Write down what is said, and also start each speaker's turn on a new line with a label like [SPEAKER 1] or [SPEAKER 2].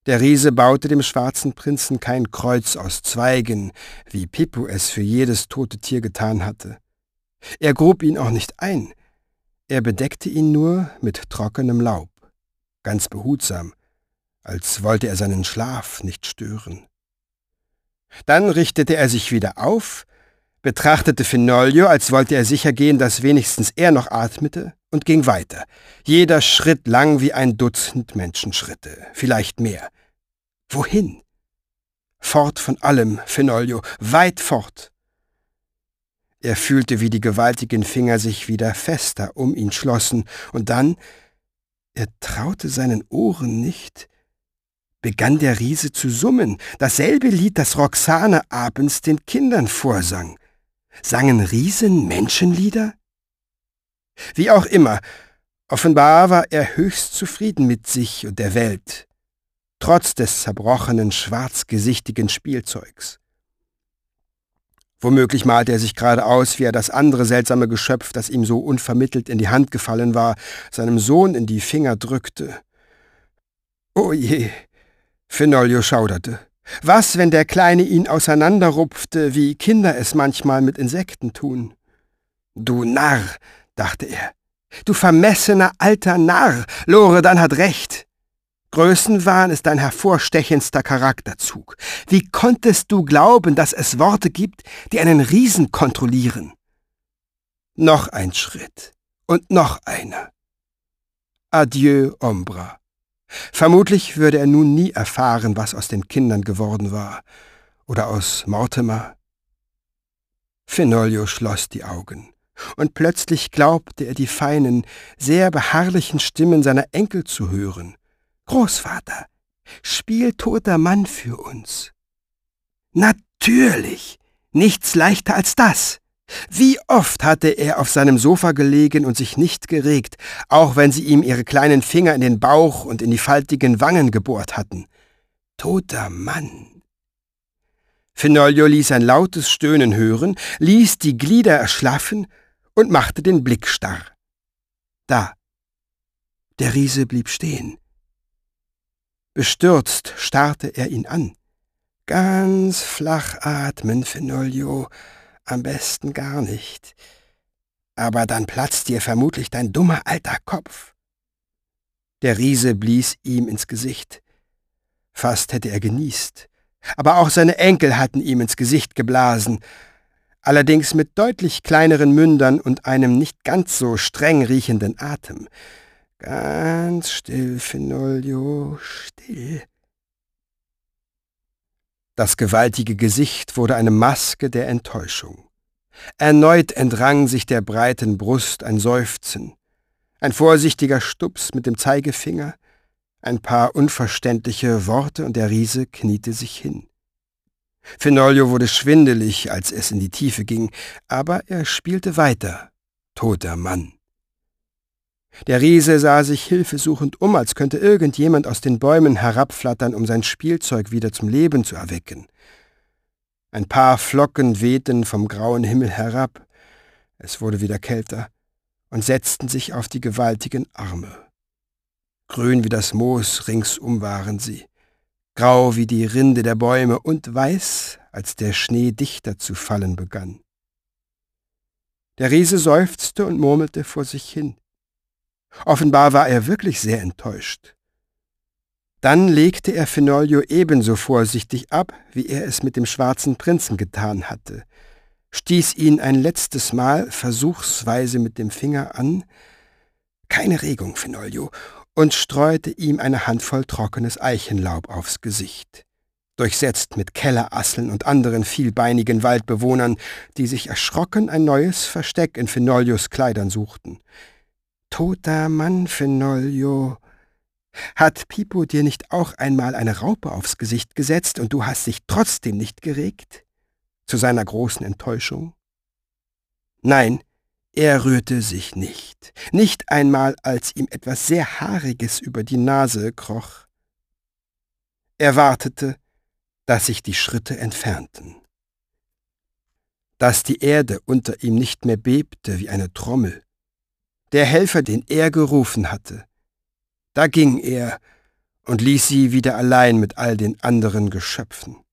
[SPEAKER 1] Der Riese baute dem schwarzen Prinzen kein Kreuz aus Zweigen, wie Pippo es für jedes tote Tier getan hatte. Er grub ihn auch nicht ein, er bedeckte ihn nur mit trockenem Laub, ganz behutsam, als wollte er seinen Schlaf nicht stören. Dann richtete er sich wieder auf, betrachtete Finollio, als wollte er sicher gehen, dass wenigstens er noch atmete, und ging weiter, jeder Schritt lang wie ein Dutzend Menschenschritte, vielleicht mehr. Wohin? Fort von allem, Finollio, weit fort. Er fühlte, wie die gewaltigen Finger sich wieder fester um ihn schlossen, und dann, er traute seinen Ohren nicht, begann der Riese zu summen, dasselbe Lied, das Roxane abends den Kindern vorsang. Sangen Riesen Menschenlieder? Wie auch immer, offenbar war er höchst zufrieden mit sich und der Welt, trotz des zerbrochenen, schwarzgesichtigen Spielzeugs. Womöglich malte er sich gerade aus, wie er das andere seltsame Geschöpf, das ihm so unvermittelt in die Hand gefallen war, seinem Sohn in die Finger drückte. O je! Finollio schauderte. Was, wenn der Kleine ihn auseinanderrupfte, wie Kinder es manchmal mit Insekten tun? »Du Narr«, dachte er, »du vermessener alter Narr, Loredan hat recht. Größenwahn ist dein hervorstechendster Charakterzug. Wie konntest du glauben, dass es Worte gibt, die einen Riesen kontrollieren?« Noch ein Schritt und noch einer. Adieu, Ombra. Vermutlich würde er nun nie erfahren, was aus den Kindern geworden war, oder aus Mortimer. Finollio schloss die Augen, und plötzlich glaubte er die feinen, sehr beharrlichen Stimmen seiner Enkel zu hören. »Großvater, spiel toter Mann für uns.« Natürlich, nichts leichter als das. Wie oft hatte er auf seinem Sofa gelegen und sich nicht geregt, auch wenn sie ihm ihre kleinen Finger in den Bauch und in die faltigen Wangen gebohrt hatten. Toter Mann. Finollio ließ ein lautes Stöhnen hören, ließ die Glieder erschlaffen und machte den Blick starr. Da. Der Riese blieb stehen. Bestürzt starrte er ihn an. »Ganz flach atmen, Finollio, am besten gar nicht. Aber dann platzt dir vermutlich dein dummer alter Kopf.« Der Riese blies ihm ins Gesicht. Fast hätte er genießt. Aber auch seine Enkel hatten ihm ins Gesicht geblasen, allerdings mit deutlich kleineren Mündern und einem nicht ganz so streng riechenden Atem. »Ganz still, Finollio, still.« Das gewaltige Gesicht wurde eine Maske der Enttäuschung. Erneut entrang sich der breiten Brust ein Seufzen, ein vorsichtiger Stups mit dem Zeigefinger, ein paar unverständliche Worte, und der Riese kniete sich hin. Finollio wurde schwindelig, als es in die Tiefe ging, aber er spielte weiter, toter Mann. Der Riese sah sich hilfesuchend um, als könnte irgendjemand aus den Bäumen herabflattern, um sein Spielzeug wieder zum Leben zu erwecken. Ein paar Flocken wehten vom grauen Himmel herab, es wurde wieder kälter, und setzten sich auf die gewaltigen Arme. Grün wie das Moos ringsum waren sie, grau wie die Rinde der Bäume und weiß, als der Schnee dichter zu fallen begann. Der Riese seufzte und murmelte vor sich hin. Offenbar war er wirklich sehr enttäuscht. Dann legte er Finollio ebenso vorsichtig ab, wie er es mit dem schwarzen Prinzen getan hatte, stieß ihn ein letztes Mal versuchsweise mit dem Finger an, keine Regung, Finollio, und streute ihm eine Handvoll trockenes Eichenlaub aufs Gesicht, durchsetzt mit Kellerasseln und anderen vielbeinigen Waldbewohnern, die sich erschrocken ein neues Versteck in Finollios Kleidern suchten. »Toter Mann, Finollio, hat Pippo dir nicht auch einmal eine Raupe aufs Gesicht gesetzt und du hast dich trotzdem nicht geregt?« Zu seiner großen Enttäuschung. Nein, er rührte sich nicht, nicht einmal, als ihm etwas sehr Haariges über die Nase kroch. Er wartete, dass sich die Schritte entfernten, dass die Erde unter ihm nicht mehr bebte wie eine Trommel. Der Helfer, den er gerufen hatte, da ging er, und ließ sie wieder allein mit all den anderen Geschöpfen.